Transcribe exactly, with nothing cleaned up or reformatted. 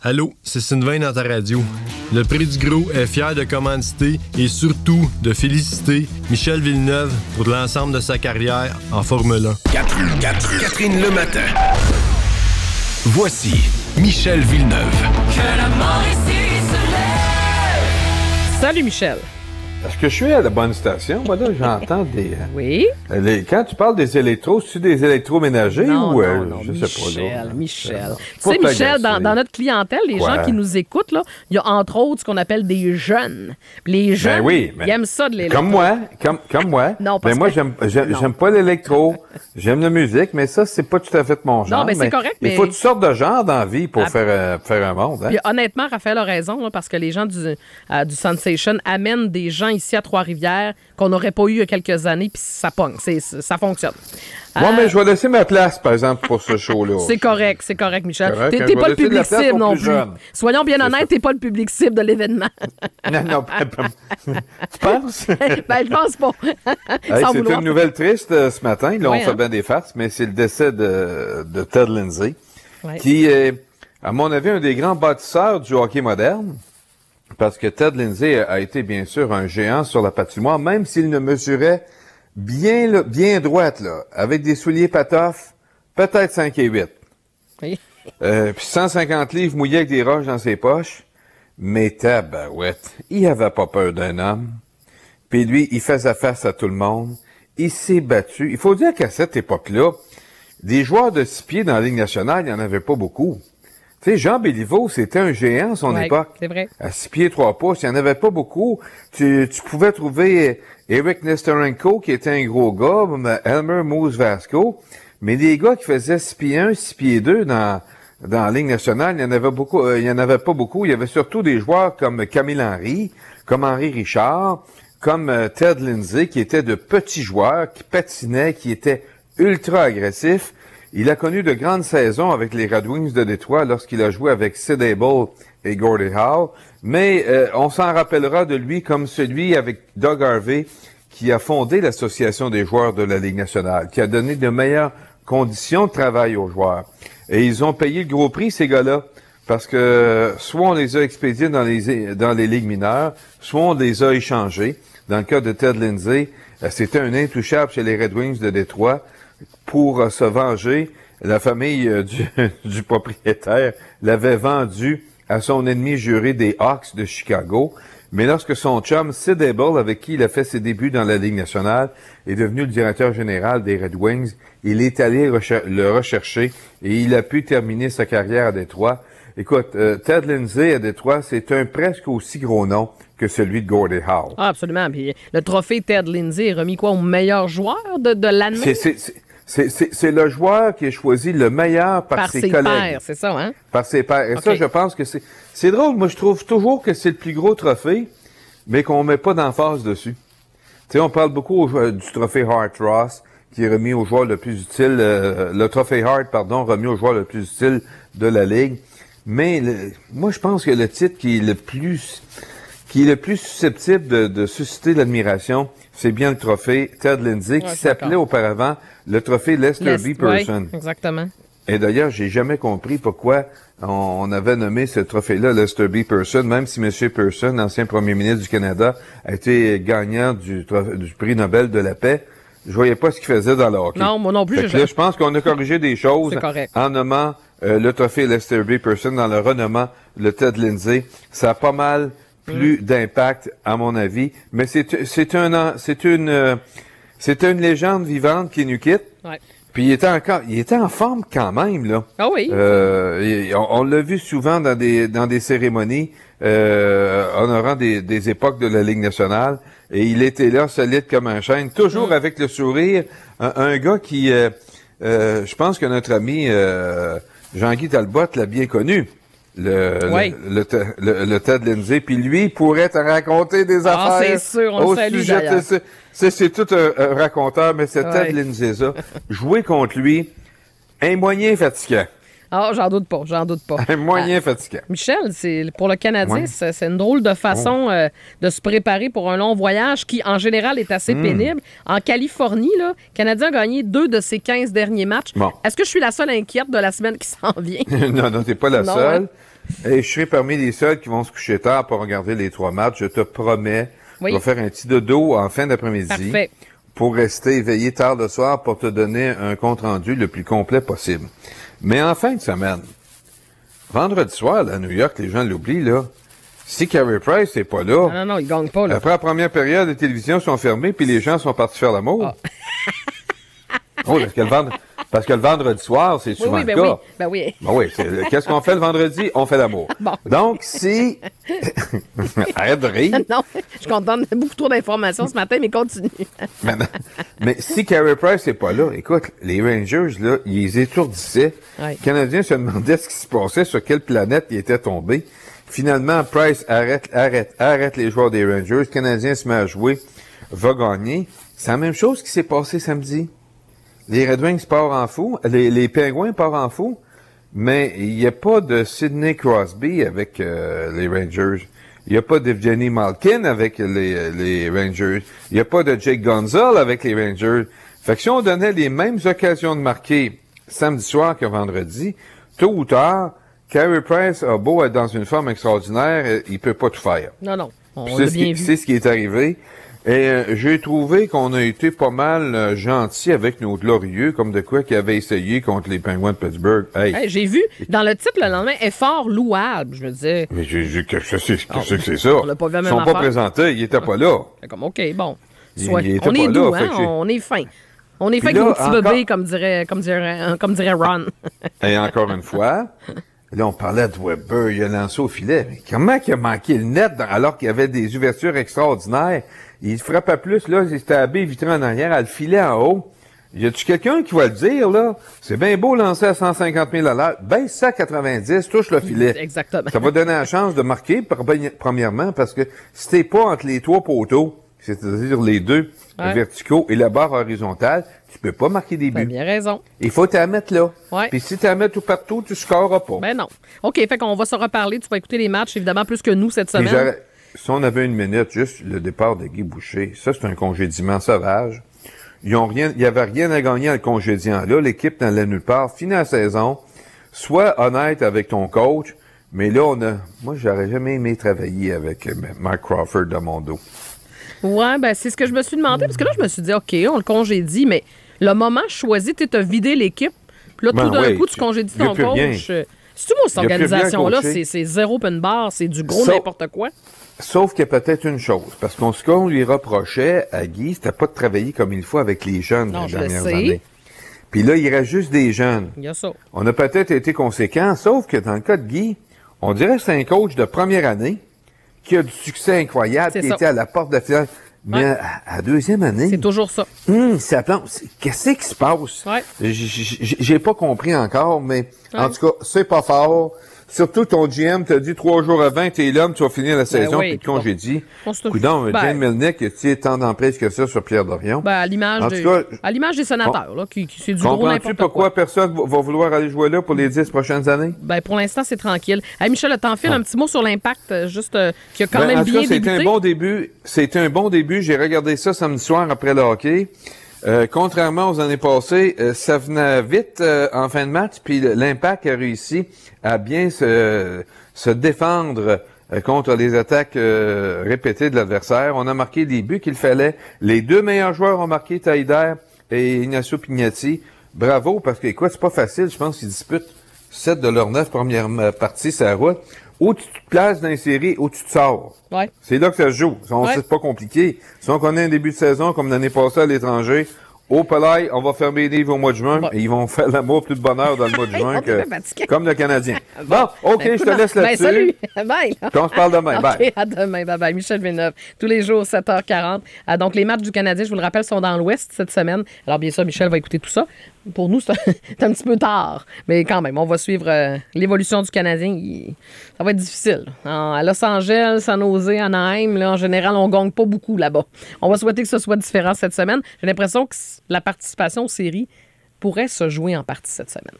Allô, c'est Sylvain dans ta radio. Le Prix du Gros est fier de commanditer et surtout de féliciter Michel Villeneuve pour l'ensemble de sa carrière en Formule un. Catherine, Catherine, Catherine le matin. Voici Michel Villeneuve. Que la mort ici se lève. Salut Michel. Est-ce que je suis à la bonne station? Moi, là, j'entends des... Euh, oui? Les, quand tu parles des électros, c'est-tu des électroménagers non, ou... Non, euh, non, je Michel, sais pas, là. Michel. C'est Tu sais, Michel, dans, dans notre clientèle, les Quoi? gens qui nous écoutent, là, il y a entre autres ce qu'on appelle des jeunes. Les jeunes, ben oui, mais ils aiment ça de l'électro. Comme moi, comme, comme moi. Non, parce mais moi, que... j'aime, j'aime, j'aime pas l'électro. J'aime la musique, mais ça, c'est pas tout à fait mon genre. Non, mais c'est correct, Il mais... faut toutes sortes de genres dans la vie pour ah, faire, euh, faire un monde. Hein? Puis honnêtement, Raphaël a raison, là, parce que les gens du, euh, du Sensation amènent des gens ici à Trois-Rivières qu'on n'aurait pas eu il y a quelques années, puis ça pogne, c'est, ça fonctionne. Moi, euh... mais je vais laisser ma place, par exemple, pour ce show-là. C'est correct, c'est correct, Michel. Correct, t'es, t'es pas le public cible non plus. Jeune. Soyons bien honnêtes, t'es pas le public cible de l'événement. non, non, pas, pas. Tu penses? ben, je pense pas. Hey, c'est une nouvelle triste euh, ce matin. Là, ouais, on fait hein? bien des farces, mais c'est le décès de, de Ted Lindsay, ouais. qui est, à mon avis, un des grands bâtisseurs du hockey moderne. Parce que Ted Lindsay a été, bien sûr, un géant sur la patinoire, même s'il ne mesurait bien, là, bien droite, là, avec des souliers patoffs, peut-être cinq et huit. Oui. Euh, puis cent cinquante livres mouillés avec des roches dans ses poches. Mais tabarouette, il avait pas peur d'un homme. Puis lui, il faisait face à tout le monde. Il s'est battu. Il faut dire qu'à cette époque-là, des joueurs de six pieds dans la Ligue nationale, il n'y en avait pas beaucoup. Tu sais, Jean Béliveau, c'était un géant à son ouais, époque. C'est vrai. À six pieds, trois pouces, il n'y en avait pas beaucoup. Tu, tu pouvais trouver Eric Nesterenko, qui était un gros gars, Elmer Moose Vasco, mais des gars qui faisaient six pieds un, six pieds deux dans, dans la Ligue nationale, il y en avait beaucoup, euh, il y en avait pas beaucoup. Il y avait surtout des joueurs comme Camille Henry, comme Henri Richard, comme euh, Ted Lindsay, qui étaient de petits joueurs, qui patinaient, qui étaient ultra agressifs. Il a connu de grandes saisons avec les Red Wings de Détroit lorsqu'il a joué avec Sid Abel et Gordie Howe, mais euh, on s'en rappellera de lui comme celui avec Doug Harvey qui a fondé l'Association des joueurs de la Ligue nationale, qui a donné de meilleures conditions de travail aux joueurs. Et ils ont payé le gros prix, ces gars-là, parce que soit on les a expédiés dans les, dans les ligues mineures, soit on les a échangés. Dans le cas de Ted Lindsay, c'était un intouchable chez les Red Wings de Détroit. Pour euh, se venger, la famille euh, du, du propriétaire l'avait vendu à son ennemi juré des Hawks de Chicago. Mais lorsque son chum Sid Abel, avec qui il a fait ses débuts dans la Ligue nationale, est devenu le directeur général des Red Wings, il est allé recher- le rechercher et il a pu terminer sa carrière à Détroit. Écoute, euh, Ted Lindsay à Détroit, c'est un presque aussi gros nom que celui de Gordie Howe. Ah, absolument. Puis le trophée Ted Lindsay est remis quoi au meilleur joueur de, de l'année? C'est, c'est, c'est... C'est, c'est, c'est le joueur qui est choisi le meilleur par, par ses, ses collègues. Par ses pairs, c'est ça, hein? Par ses pairs. Et okay. ça, je pense que c'est... C'est drôle, moi, je trouve toujours que c'est le plus gros trophée, mais qu'on met pas d'emphase dessus. Tu sais, on parle beaucoup au, du trophée Hart Ross, qui est remis au joueur le plus utile, euh, le trophée Hart, pardon, remis au joueur le plus utile de la Ligue. Mais le, moi, je pense que le titre qui est le plus... qui est le plus susceptible de, de susciter l'admiration, c'est bien le trophée Ted Lindsay, qui ouais, s'appelait auparavant le trophée Lester Lest, B. Person. Oui, exactement. Et d'ailleurs, j'ai jamais compris pourquoi on, on avait nommé ce trophée-là Lester B. Person, même si M. Person, ancien premier ministre du Canada, a été gagnant du, du prix Nobel de la paix. Je voyais pas ce qu'il faisait dans le hockey. Non, moi non plus. Fait que là, je pense qu'on a corrigé des choses en nommant euh, le trophée Lester B. Person, dans le renommant le Ted Lindsay. Ça a pas mal plus mmh. d'impact, à mon avis. Mais c'est, c'est un, c'est une, euh, c'est une légende vivante qui nous quitte. Ouais. Puis il était encore, il était en forme quand même, là. Ah oui. Euh, on, on l'a vu souvent dans des, dans des cérémonies, euh, honorant des, des époques de la Ligue nationale. Et il était là, solide comme un chêne, toujours mmh. avec le sourire. Un, un gars qui, euh, euh, je pense que notre ami, euh, Jean-Guy Talbot l'a bien connu. Le, oui. le, le, le, le Ted Lindsay, puis lui pourrait te raconter des ah, affaires. C'est sûr, on au le salue sujet d'ailleurs. De, c'est, c'est tout un, un raconteur, mais c'est ouais. Ted Lindsay, ça. Jouer contre lui, un moyen fatigant. Ah, j'en doute pas, j'en doute pas. Un moyen ah, fatigant. Michel, c'est, pour le Canadien, ouais. c'est, c'est une drôle de façon oh. euh, de se préparer pour un long voyage qui, en général, est assez mmh. pénible. En Californie, là, le Canadien a gagné deux de ses quinze derniers matchs. Bon. Est-ce que je suis la seule inquiète de la semaine qui s'en vient? non, non, t'es pas la non, seule. Hein? Et je serai parmi les seuls qui vont se coucher tard pour regarder les trois matchs. Je te promets. Oui. Je vais faire un petit dodo en fin d'après-midi. Parfait. Pour rester éveillé tard le soir pour te donner un compte-rendu le plus complet possible. Mais en fin de semaine, vendredi soir, là, à New York, les gens l'oublient, là, si Carey Price n'est pas là, Non, non, non, il gagne pas, là. après la première période, les télévisions sont fermées puis les gens sont partis faire l'amour. Ah. Oh, parce que, le vendre... parce que le vendredi soir, c'est Oui, souvent oui, ben le cas. oui. Ben oui. Ben oui, c'est- qu'est-ce qu'on fait le vendredi? On fait l'amour. Bon. Donc, si... Arrête de rire. Non, je suis contente. Beaucoup trop d'informations ce matin, mais continue. Mais, non. Mais si Carey Price n'est pas là, écoute, les Rangers, là, ils les étourdissaient. Ouais. Les Canadiens se demandaient ce qui se passait, sur quelle planète ils étaient tombés. Finalement, Price arrête, arrête, arrête les joueurs des Rangers. Le Canadien se met à jouer, va gagner. C'est la même chose qui s'est passé samedi. Les Red Wings partent en fou, les, les Pingouins partent en fou, mais il n'y a pas de Sidney Crosby avec euh, les Rangers. Il n'y a pas d'Evgeny Malkin avec les, les Rangers. Il n'y a pas de Jake Gonzalez avec les Rangers. Fait que si on donnait les mêmes occasions de marquer samedi soir que vendredi, tôt ou tard, Carey Price a beau être dans une forme extraordinaire, il peut pas tout faire. Non, non. On Puis l'a C'est ce, bien qui- vu. c'est ce qui est arrivé. Et euh, j'ai trouvé qu'on a été pas mal euh, gentil avec nos glorieux, comme de quoi qu'ils avaient essayé contre les Penguins de Pittsburgh. Hey, Hey, j'ai vu dans le titre le lendemain, effort louable. Je me disais, mais j'ai, j'ai, qu'est-ce que c'est, Oh, qu'est-ce que c'est ça? on l'a pas vu la Ils même sont pas affaire. présentés, ils étaient pas là. c'est comme, OK, bon. Il- Soit- il était on est pas doux, là, fait hein? que j'ai- On est fin. On est fin Puis avec là, nos petits encore- bébés, comme dirait, comme dirait, comme dirait Ron. Et encore une fois, là, on parlait de Weber, il a lancé au filet. Mais comment il a manqué le net dans- alors qu'il y avait des ouvertures extraordinaires? Il frappait plus, là, il s'était habillé vitré en arrière, à le filet en haut. Y a-tu quelqu'un qui va le dire, là? C'est bien beau lancer à cent cinquante mille à l'heure. Baisse ça à quatre-vingt-dix, touche le filet. Exactement. Ça va donner la chance de marquer, pre- premièrement, parce que si t'es pas entre les trois poteaux, c'est-à-dire les deux Ouais. verticaux et la barre horizontale, tu peux pas marquer des T'as buts. bien raison. Il faut t'en mettre là. Ouais. Puis si t'en mets tout partout, tu scoreras pas. Ben non. OK, fait qu'on va se reparler. Tu vas écouter les matchs, évidemment, plus que nous cette Puis semaine. j'aurais- si on avait une minute, juste le départ de Guy Boucher, ça, c'est un congédiement sauvage. Ils ont rien, il y avait rien à gagner en le congédiant là. L'équipe n'allait nulle part. Finis la saison. Sois honnête avec ton coach. Mais là, on a, moi, j'aurais jamais aimé travailler avec euh, Mark Crawford dans mon dos. Ouais, ben c'est ce que je me suis demandé, parce que là, je me suis dit, OK, on le congédie, mais le moment choisi, tu as vidé l'équipe, puis là, Ben tout d'un ouais, coup, tu tu- congédies y a ton plus rien. coach. Euh, C'est-tu moi, cette Y a plus rien organisation-là, coaché. c'est, c'est zéro open bar, c'est du gros Ça- n'importe quoi? Sauf qu'il y a peut-être une chose. Parce qu'on, ce qu'on lui reprochait à Guy, c'était pas de travailler comme il faut avec les jeunes Non, les je le dernières sais. années. Puis là, il reste juste des jeunes. Il y a ça. On a peut-être été conséquents, sauf que dans le cas de Guy, on dirait que c'est un coach de première année qui a du succès incroyable, C'est qui ça. était à la porte de la finale. Mais Ouais. à, à deuxième année, C'est toujours ça. hum, ça plante. C'est- Qu'est-ce qui se passe? Ouais. J- j- j- J'ai pas compris encore, mais en Ouais. tout cas, c'est pas fort. Surtout ton G M t'a dit trois jours avant, t'es l'homme, tu vas finir la saison, oui, puis te bon. congédie. On se- Coudon, ben- Jane Melnick, tu es tant d'emprise que ça sur Pierre Dorion. Ben, à l'image, En de- tout cas, à l'image des sénateurs, là, qui, qui c'est du gros Comprends-tu n'importe pourquoi quoi. personne va va vouloir aller jouer là pour les dix prochaines années? Ben, pour l'instant, c'est tranquille. Hey, Michel, le temps file un petit mot sur l'impact, euh, juste, euh, qui a quand Ben, même en tout bien cas, c'était débuté. un bon début. C'était un bon début. J'ai regardé ça samedi soir après le hockey. Euh, contrairement aux années passées, euh, ça venait vite euh, en fin de match, puis l'Impact a réussi à bien se, se défendre euh, contre les attaques euh, répétées de l'adversaire. On a marqué des buts qu'il fallait. Les deux meilleurs joueurs ont marqué, Taider et Ignacio Pignatti. Bravo, parce que, écoute, c'est pas facile. Je pense qu'ils disputent sept de leurs neuf premières euh, parties sur la route. Où tu te places dans les séries, où tu te sors. Ouais. C'est là que ça se joue. On- Ouais. C'est pas compliqué. Si on connaît un début de saison comme l'année passée à l'étranger, au Palais, on va fermer les livres au mois de juin Bon. et ils vont faire l'amour plus de bonheur dans le mois de Ils juin sont que, très fatigués. comme le Canadien. Bon, OK, Ben, je te laisse ben, là-dessus. salut. Bye. là. Puis on se parle demain. OK, Bye. à demain. Bye bye. Michel Villeneuve. Tous les jours, sept heures quarante. Ah, donc, les matchs du Canadien, je vous le rappelle, sont dans l'Ouest cette semaine. Alors, bien sûr, Michel va écouter tout ça. Pour nous, c'est un, c'est un petit peu tard. Mais quand même, on va suivre euh, l'évolution du Canadien. Il- ça va être difficile. En- à Los Angeles, San Jose, Anaheim, là, en général, on ne gagne pas beaucoup là-bas. On va souhaiter que ce soit différent cette semaine. J'ai l'impression que la participation aux séries pourrait se jouer en partie cette semaine.